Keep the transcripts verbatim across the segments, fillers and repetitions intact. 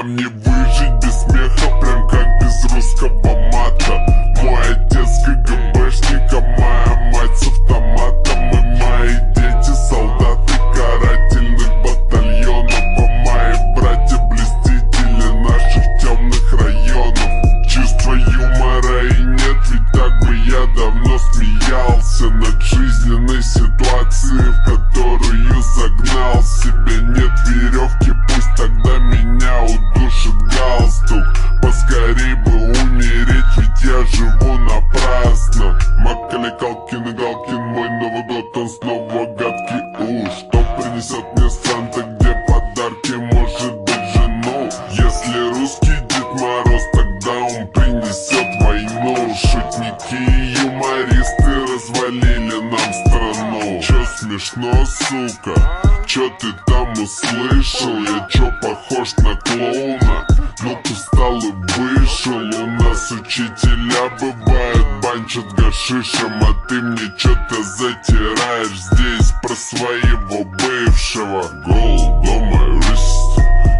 Нам не выжить без смеха, прям как без русского мата. Мой отец КГБшник, а моя мать с автоматом. И мои дети солдаты карательных батальонов, а мои братья блюстители наших темных районов. Чувства юмора и нет, ведь так бы я давно смеялся над жизненной ситуацией, в которую загнал себя. Нет веревки, пусть тогда меня удушит галстук. Поскорей бы умереть, ведь я живу напрасно. Маккали, Калкин и Галкин, мой Новый год, он снова гадкий. У, что принесет мне Санта, где подарки, может быть жену? Если русский Дед Мороз, тогда он принесет войну. Шутники и юмористы развалили нам страну. Чё смешно, сука? Чё ты там услышал? Я чё похож на клоуна? Ну-ка встал и вышел. У нас учителя бывают, банчат гашишем, а ты мне чё-то затираешь здесь про своего бывшего. Gold on my wrist,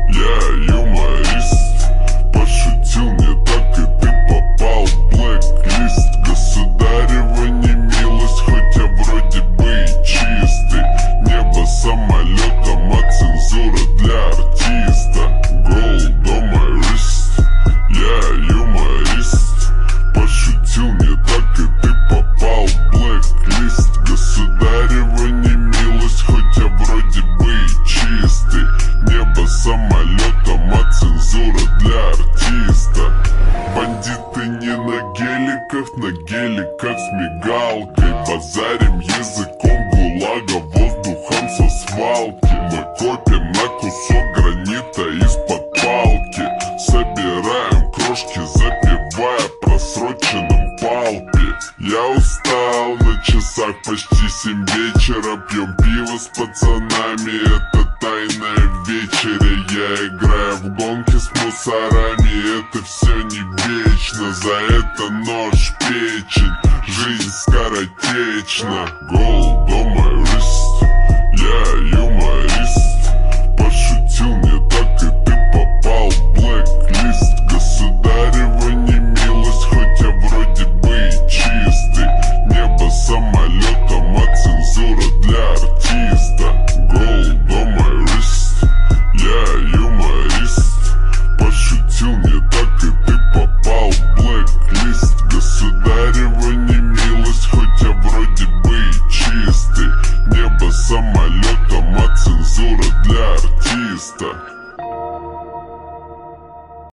я юморист. Пошутил не так, и ты попал в блэк-лист. Государева немилость, хоть я вроде бы и чистый. Небо самолетом, а цензура для артиста. Gold on my wrist, я юморист. Пошутил не так, и ты попал в блэк-лист. Государева немилость, хоть я вроде бы и чистый. Небо самолетом, а цензура для артиста. Бандиты не на геликах, на геликах с мигалкой. Базарим языком гулага, воздухом со свалки. Мы копим на кусок гранита из-под палки. Собираем крошки, запивая просроченным палпи. Я устал, на часах почти семь вечера. Пьем пиво с пацанами, это тайная вечеря. Я играю в гонки с мусорами, это все не вечно. За это нож в печень, жизнь скоротечна. Gold on my wrist, я юморист. Пошутил не так, и ты попал в блэк-лист. Государева немилость, хоть я вроде бы и чистый. Небо самолетом, а цензура для артиста. Gold on my wrist, я юморист. Пошутил не так, и ты попал в блэк-лист. Государева немилость, хоть я вроде бы и чистый. Небо самолетом, а цензура для артиста.